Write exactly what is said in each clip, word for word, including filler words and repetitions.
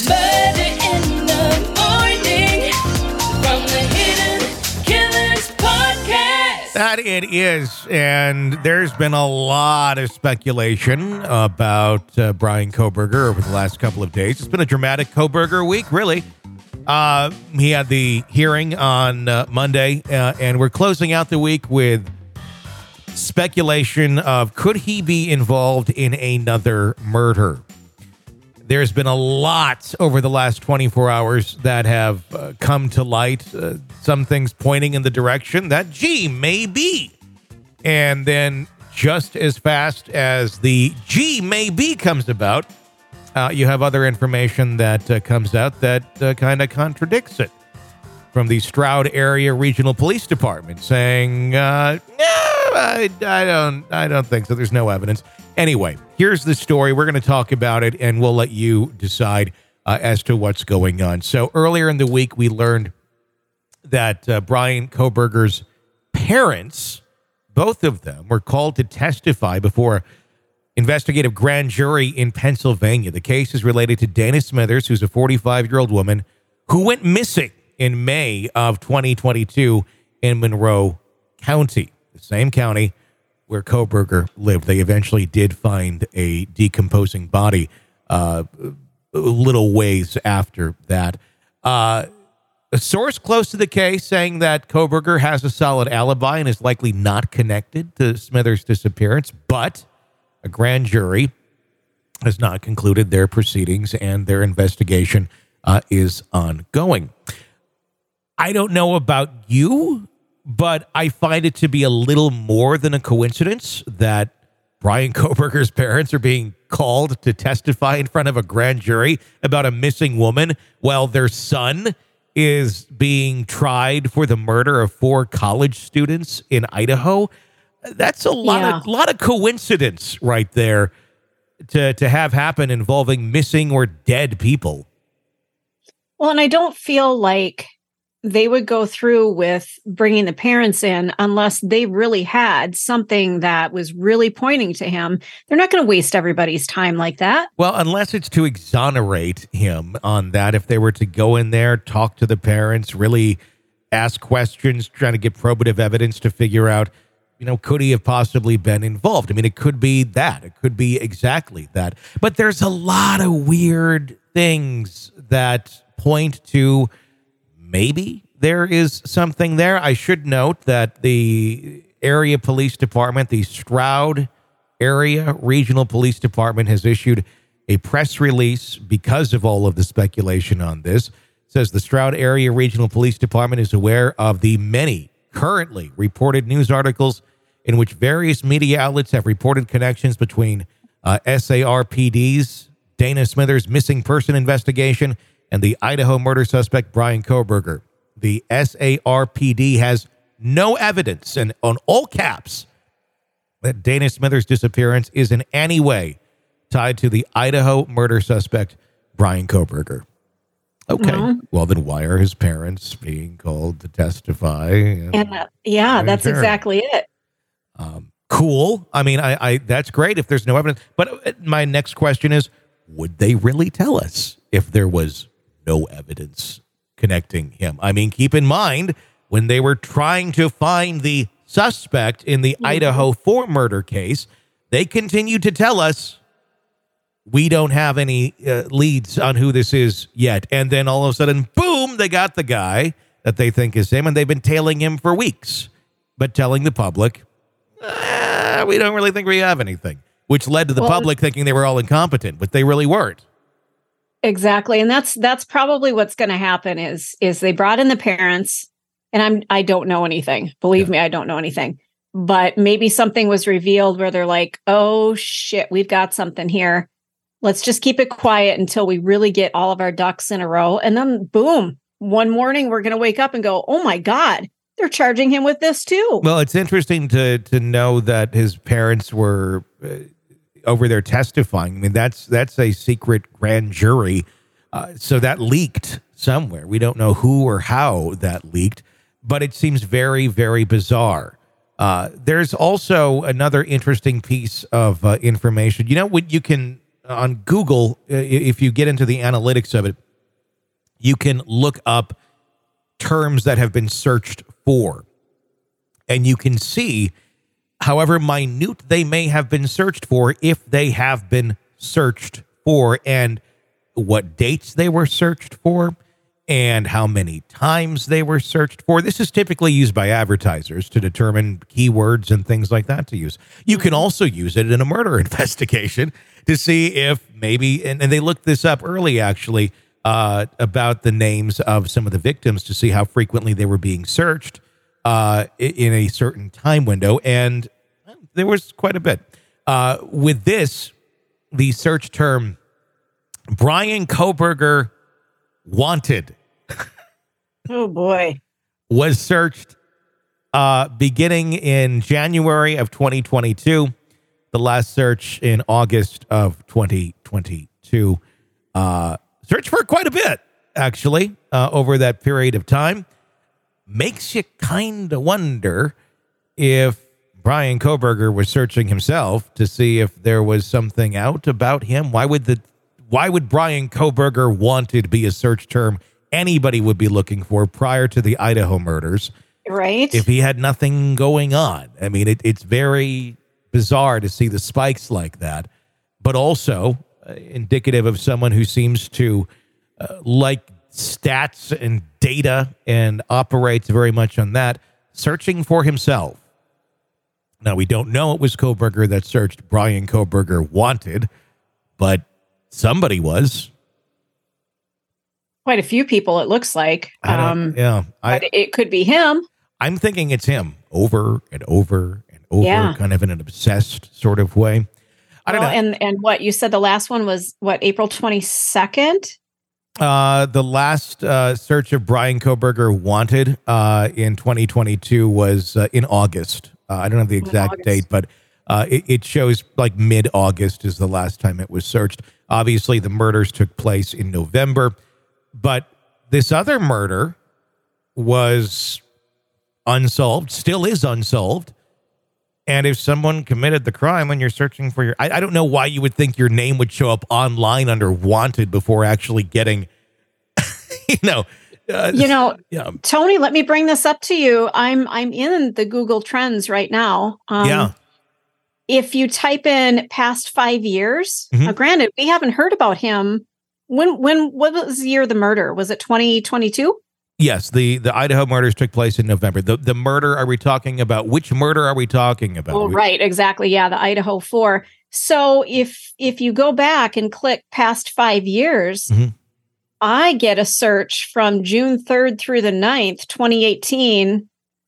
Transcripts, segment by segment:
Murder in the morning from the Hidden Killers podcast. That it is, and there's been a lot of speculation about uh, Bryan Kohberger over the last couple of days. It's been a dramatic Kohberger week, really. Uh, he had the hearing on uh, Monday, uh, and we're closing out the week with speculation of could he be involved in another murder. There's been a lot over the last twenty-four hours that have uh, come to light. Uh, some things pointing in the direction that, gee, maybe. And then just as fast as the gee, maybe comes about, uh, you have other information that uh, comes out that uh, kind of contradicts it. From the Stroud Area Regional Police Department saying, uh, no, I, I don't, I don't think so. There's no evidence. Anyway, here's the story. We're going to talk about it, and we'll let you decide uh, as to what's going on. So earlier in the week, we learned that uh, Bryan Kohberger's parents, both of them, were called to testify before an investigative grand jury in Pennsylvania. The case is related to Dana Smithers, who's a forty-five-year-old woman who went missing in May of twenty twenty-two in Monroe County, the same county where Kohberger lived. They eventually did find a decomposing body uh, a little ways after that. Uh, a source close to the case saying that Kohberger has a solid alibi and is likely not connected to Smithers' disappearance, but a grand jury has not concluded their proceedings and their investigation uh, is ongoing. I don't know about you, but I find it to be a little more than a coincidence that Bryan Kohberger's parents are being called to testify in front of a grand jury about a missing woman while their son is being tried for the murder of four college students in Idaho. That's a lot Yeah. of lot of coincidence right there to, to have happen involving missing or dead people. Well, and I don't feel like they would go through with bringing the parents in unless they really had something that was really pointing to him. They're not going to waste everybody's time like that. Well, unless it's to exonerate him on that. If they were to go in there, talk to the parents, really ask questions, trying to get probative evidence to figure out, you know, could he have possibly been involved? I mean, it could be that. It could be exactly that. But there's a lot of weird things that point to maybe there is something there. I should note that the area police department, the Stroud Area Regional Police Department, has issued a press release because of all of the speculation on this. It says the Stroud Area Regional Police Department is aware of the many currently reported news articles in which various media outlets have reported connections between uh, S A R P D's Dana Smithers missing person investigation and the Idaho murder suspect Bryan Kohberger. The S A R P D has no evidence, and on all caps, that Dana Smithers' disappearance is in any way tied to the Idaho murder suspect Bryan Kohberger. Okay, No. Well then why are his parents being called to testify? And, And uh, yeah, that's Sure. exactly it. um, cool. I mean, I, I that's great if there's no evidence. But uh, my next question is, would they really tell us if there was no evidence connecting him? I mean, keep in mind, when they were trying to find the suspect in the Mhm. Idaho four murder case, they continued to tell us, we don't have any uh, leads on who this is yet. And then all of a sudden, boom, they got the guy that they think is him, and they've been tailing him for weeks, but telling the public, ah, we don't really think we have anything, which led to the Well, public thinking they were all incompetent, but they really weren't. Exactly. And that's that's probably what's going to happen is is they brought in the parents, and I'm I don't know anything. Believe Yeah. me, I don't know anything. But maybe something was revealed where they're like, "Oh shit, we've got something here. Let's just keep it quiet until we really get all of our ducks in a row." And then boom, one morning we're going to wake up and go, "Oh my God, they're charging him with this too." Well, it's interesting to to know that his parents were uh, over there testifying. I mean, that's that's a secret grand jury, uh, so that leaked somewhere. We don't know who or how that leaked, but it seems very, very bizarre. Uh, there's also another interesting piece of uh, information. You know what you can on Google, uh, if you get into the analytics of it, you can look up terms that have been searched for. And you can see, however minute they may have been searched for, if they have been searched for, and what dates they were searched for, and how many times they were searched for. This is typically used by advertisers to determine keywords and things like that to use. You can also use it in a murder investigation to see if maybe, and, and they looked this up early actually, uh, about the names of some of the victims to see how frequently they were being searched uh, in a certain time window. And there was quite a bit. Uh, with this, the search term Bryan Kohberger wanted Oh boy. was searched uh, beginning in January of twenty twenty-two. The last search in August of twenty twenty-two. Uh, searched for quite a bit, actually, uh, over that period of time. Makes you kind of wonder if Bryan Kohberger was searching himself to see if there was something out about him. Why would the why would Bryan Kohberger wanted be a search term anybody would be looking for prior to the Idaho murders? Right. If he had nothing going on. I mean, it, it's very bizarre to see the spikes like that, but also uh, indicative of someone who seems to uh, like stats and data and operates very much on that, searching for himself. Now, we don't know it was Kohberger that searched Bryan Kohberger wanted, but somebody was. Quite a few people, it looks like. I don't- Um, yeah, I, but it could be him. I'm thinking it's him over and over and over, Yeah. kind of in an obsessed sort of way. I don't Well, know. And and what you said, the last one was what, April twenty-second? Uh, the last uh, search of Bryan Kohberger wanted uh, in twenty twenty-two was uh, in August. Uh, I don't have the exact August. date, but uh, it, it shows like mid-August is the last time it was searched. Obviously, the murders took place in November, but this other murder was unsolved, still is unsolved. And if someone committed the crime when you're searching for your, I, I don't know why you would think your name would show up online under wanted before actually getting, you know, uh, You know, yeah, Tony, let me bring this up to you. I'm I'm in the Google Trends right now. Um, yeah. If you type in past five years, Mhm. now granted, we haven't heard about him. When when what was the year of the murder? Was it twenty twenty-two? Yes, the, the Idaho murders took place in November. The the murder, are we talking about? Which murder are we talking about? Oh, We- right, exactly. Yeah, the Idaho four. So if if you go back and click past five years, Mhm. I get a search from June third through the ninth, twenty eighteen.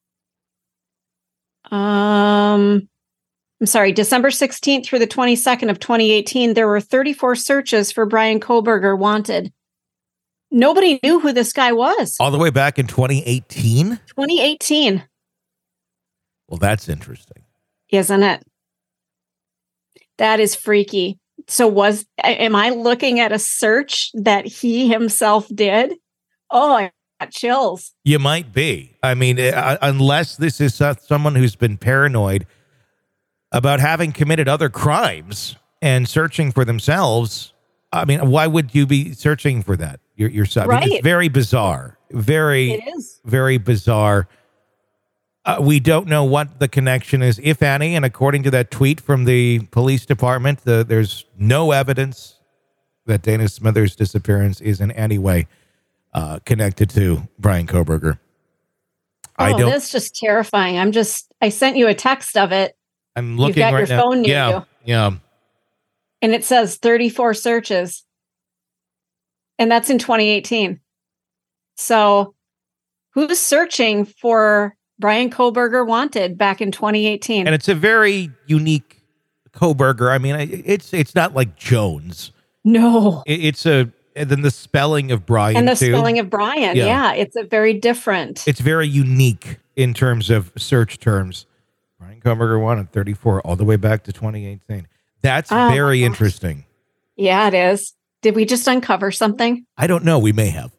Um, I'm sorry, December sixteenth through the twenty-second of twenty eighteen, there were thirty-four searches for Bryan Kohberger wanted. Nobody knew who this guy was. All the way back in twenty eighteen? twenty eighteen, Well, that's interesting. isn't it? That is freaky. So was am I looking at a search that he himself did? Oh, I got chills. You might be. I mean, uh, unless this is uh, someone who's been paranoid about having committed other crimes and searching for themselves. I mean, why would you be searching for that your, yourself? I mean, Right. it's very bizarre. Very, It is. very bizarre. Uh, we don't know what the connection is, if any. And according to that tweet from the police department, the, there's no evidence that Dana Smithers' disappearance is in any way uh, connected to Bryan Kohberger. I Oh, don't. that's just terrifying. I'm just, I sent you a text of it I'm looking got right your now. phone near yeah, you. yeah. and it says thirty-four searches. And that's in twenty eighteen. So who's searching for Bryan Kohberger wanted back in twenty eighteen? And it's a very unique Kohberger. I mean, I- it's it's not like Jones. No. It, it's a and then the spelling of Brian And the too. spelling of Brian. Yeah. Yeah. It's a very different. It's very unique in terms of search terms. Bryan Kohberger wanted thirty-four all the way back to twenty eighteen. That's Oh, my very gosh. interesting. Yeah, it is. Did we just uncover something? I don't know. We may have.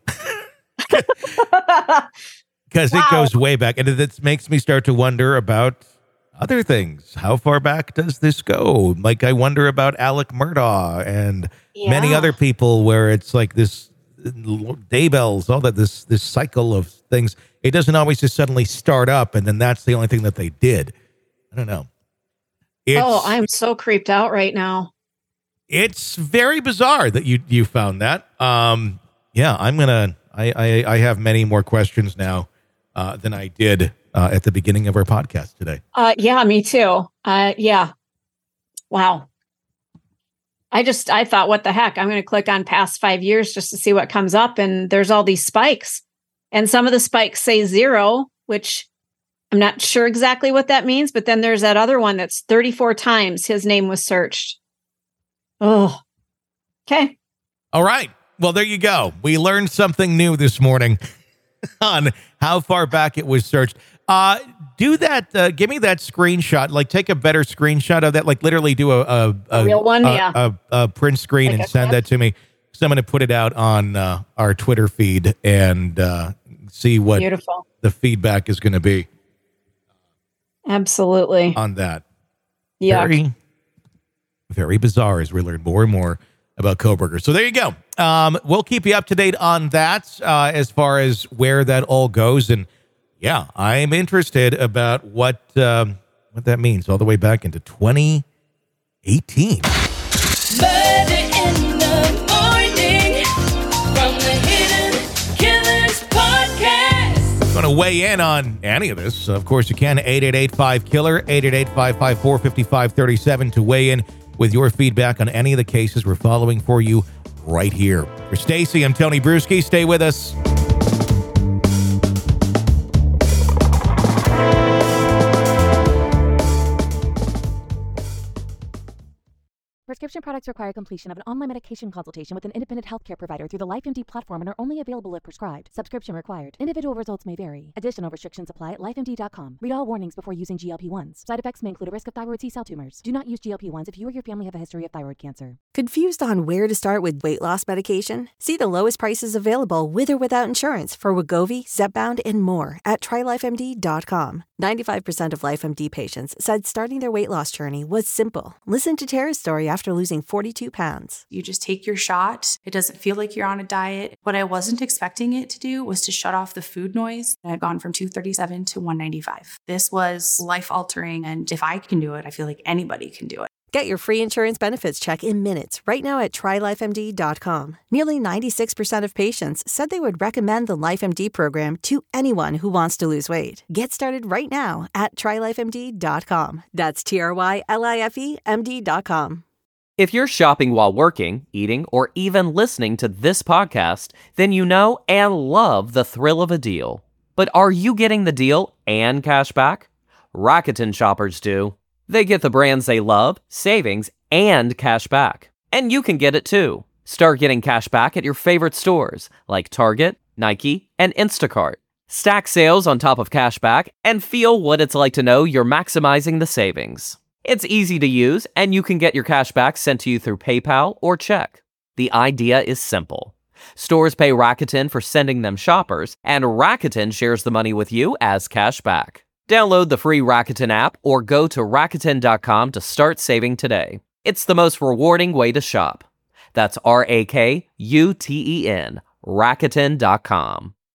Because Wow. it goes way back. And it makes me start to wonder about other things. How far back does this go? Like, I wonder about Alec Murdaugh and many Yeah. other people where it's like this Daybells, all that, this this cycle of things. It doesn't always just suddenly start up and then that's the only thing that they did. I don't know. It's, oh, I'm so creeped out right now. It's very bizarre that you you found that. Um, yeah, I'm gonna. I, I I have many more questions now uh, than I did uh, at the beginning of our podcast today. Uh, yeah, me too. Uh, yeah. Wow. I just, I thought, what the heck? I'm going to click on past five years just to see what comes up. And there's all these spikes. And some of the spikes say zero, which I'm not sure exactly what that means. But then there's that other one that's thirty-four times his name was searched. Oh, okay. All right. Well, there you go. We learned something new this morning on how far back it was searched. Uh, do that. Uh, give me that screenshot. Like, take a better screenshot of that. Like, literally do a a, a, real one, a, yeah. a, a print screen Like and a send clip? that to me. So I'm going to put it out on uh, our Twitter feed and uh, see what Beautiful. the feedback is going to be Absolutely. on that. Yeah. Very, very bizarre as we learn more and more about Kohberger. So there you go. Um, we'll keep you up to date on that uh, as far as where that all goes. And yeah, I'm interested about what um, what that means all the way back into twenty eighteen. Murder in the morning from the Hidden Killers podcast. Want to weigh in on any of this? Of course you can. eight eight eight five killer, eight eight eight, five five four, five five three seven to weigh in with your feedback on any of the cases we're following for you right here. For Stacy, I'm Tony Bruschi. Stay with us. Prescription products require completion of an online medication consultation with an independent healthcare provider through the LifeMD platform and are only available if prescribed. Subscription required. Individual results may vary. Additional restrictions apply at life M D dot com. Read all warnings before using G L P ones. Side effects may include a risk of thyroid C-cell tumors. Do not use G L P ones if you or your family have a history of thyroid cancer. Confused on where to start with weight loss medication? See the lowest prices available with or without insurance for Wegovy, Zepbound, and more at try life M D dot com. ninety-five percent of LifeMD patients said starting their weight loss journey was simple. Listen to Tara's story after losing forty-two pounds. You just take your shot. It doesn't feel like you're on a diet. What I wasn't expecting it to do was to shut off the food noise. I had gone from two thirty-seven to one ninety-five. This was life altering. And if I can do it, I feel like anybody can do it. Get your free insurance benefits check in minutes right now at try life M D dot com. Nearly ninety-six percent of patients said they would recommend the LifeMD program to anyone who wants to lose weight. Get started right now at try life M D dot com. That's T R Y L I F E M D dot com. If you're shopping while working, eating, or even listening to this podcast, then you know and love the thrill of a deal. But are you getting the deal and cash back? Rakuten shoppers do. They get the brands they love, savings, and cash back. And you can get it too. Start getting cash back at your favorite stores like Target, Nike, and Instacart. Stack sales on top of cash back and feel what it's like to know you're maximizing the savings. It's easy to use, and you can get your cash back sent to you through PayPal or check. The idea is simple. Stores pay Rakuten for sending them shoppers, and Rakuten shares the money with you as cash back. Download the free Rakuten app or go to Rakuten dot com to start saving today. It's the most rewarding way to shop. That's R A K U T E N, Rakuten dot com.